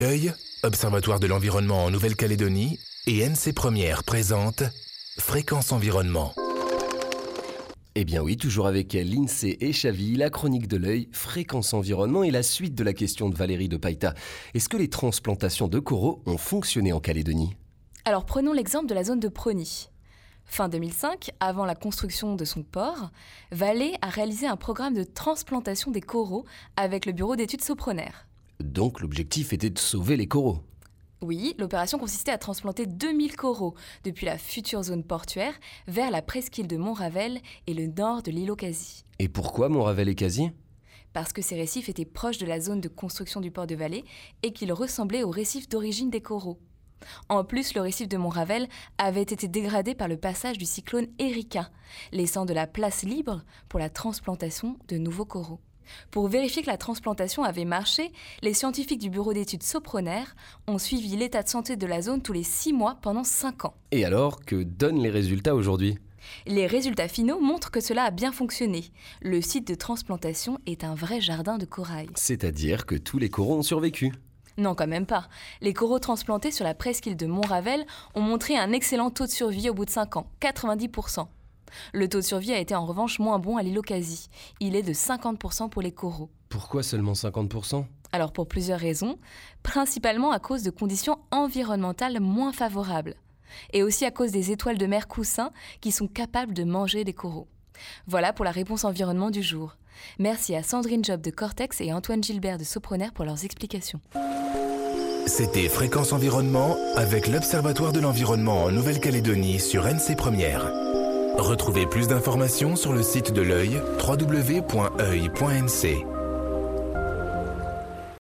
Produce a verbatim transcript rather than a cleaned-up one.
Œil, Observatoire de l'environnement en Nouvelle-Calédonie et N C Première présente Fréquence Environnement. Eh bien oui, toujours avec l'INSEE et Chaville, la chronique de l'œil, Fréquence Environnement et la suite de la question de Valérie de Païta. Est-ce que les transplantations de coraux ont fonctionné en Calédonie ? Alors prenons l'exemple de la zone de Prony. Fin deux mille cinq, avant la construction de son port, Valais a réalisé un programme de transplantation des coraux avec le bureau d'études Soproner. Donc l'objectif était de sauver les coraux. Oui, l'opération consistait à transplanter deux mille coraux depuis la future zone portuaire vers la presqu'île de Montravel et le nord de l'île Ocasy. Et pourquoi Montravel et Cazis ? Parce que ces récifs étaient proches de la zone de construction du port de Valais et qu'ils ressemblaient aux récifs d'origine des coraux. En plus, le récif de Montravel avait été dégradé par le passage du cyclone Erika, laissant de la place libre pour la transplantation de nouveaux coraux. Pour vérifier que la transplantation avait marché, les scientifiques du bureau d'études Soproner ont suivi l'état de santé de la zone tous les six mois pendant cinq ans. Et alors, que donnent les résultats aujourd'hui ? Les résultats finaux montrent que cela a bien fonctionné. Le site de transplantation est un vrai jardin de corail. C'est-à-dire que tous les coraux ont survécu ? Non, quand même pas. Les coraux transplantés sur la presqu'île de Montravel ont montré un excellent taux de survie au bout de cinq ans, quatre-vingt-dix pour cent. Le taux de survie a été en revanche moins bon à l'île Ocasy. Il est de cinquante pour cent pour les coraux. Pourquoi seulement cinquante pour cent ? Alors pour plusieurs raisons, principalement à cause de conditions environnementales moins favorables. Et aussi à cause des étoiles de mer coussins qui sont capables de manger des coraux. Voilà pour la réponse environnement du jour. Merci à Sandrine Job de Cortex et Antoine Gilbert de Soproner pour leurs explications. C'était Fréquence Environnement avec l'Observatoire de l'environnement en Nouvelle-Calédonie sur N C Première. Retrouvez plus d'informations sur le site de l'œil, w w w point œil point n c.